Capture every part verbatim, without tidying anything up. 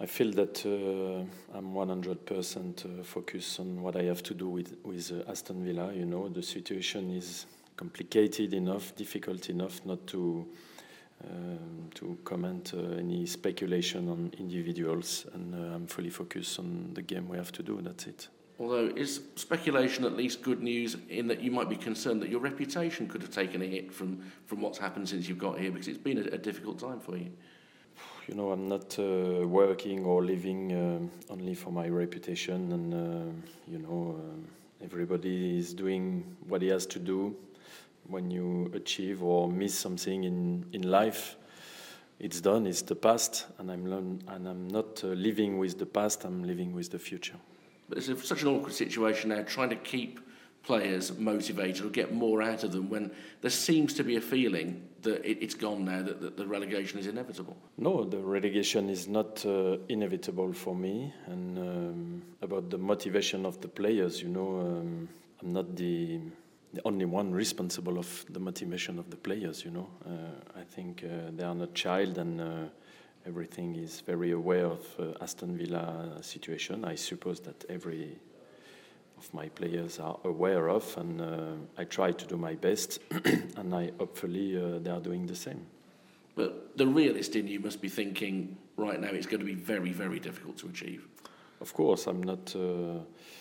I feel that uh, I'm one hundred percent uh, focused on what I have to do with, with uh, Aston Villa. You know, the situation is complicated enough, difficult enough not to um, to comment uh, any speculation on individuals, and uh, I'm fully focused on the game we have to do. That's it. Although, is speculation at least good news in that you might be concerned that your reputation could have taken a hit from, from what's happened since you've got here, because it's been a, a difficult time for you? You know, I'm not uh, working or living uh, only for my reputation, and uh, you know, uh, everybody is doing what he has to do. When you achieve or miss something in, in life, it's done. It's the past, and I'm learn, and I'm not uh, living with the past. I'm living with the future. But it's a, such an awkward situation now, trying to keep players motivated or get more out of them when there seems to be a feeling that it, it's gone now, that, that the relegation is inevitable. No, the relegation is not uh, inevitable for me. And um, about the motivation of the players, you know, um, I'm not the the only one responsible of the motivation of the players. You know, uh, I think uh, they are not child, and uh, everything is very aware of uh, Aston Villa situation. I suppose that every of my players are aware of, and uh, I try to do my best, and I hopefully uh, they are doing the same. But the realist in you must be thinking right now it's going to be very, very difficult to achieve. Of course, I'm not. Uh,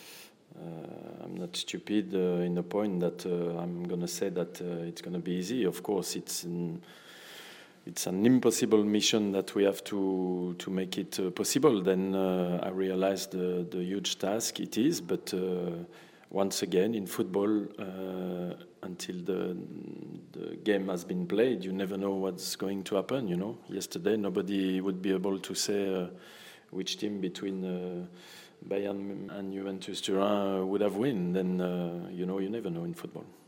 uh, I'm not stupid uh, in the point that uh, I'm going to say that uh, it's going to be easy. Of course, it's. An, It's an impossible mission that we have to to make it uh, possible. Then uh, I realized the, the huge task it is. But uh, once again, in football, uh, until the the game has been played, you never know what's going to happen. You know, yesterday nobody would be able to say uh, which team between uh, Bayern and Juventus Turin would have won. Then uh, you know, you never know in football.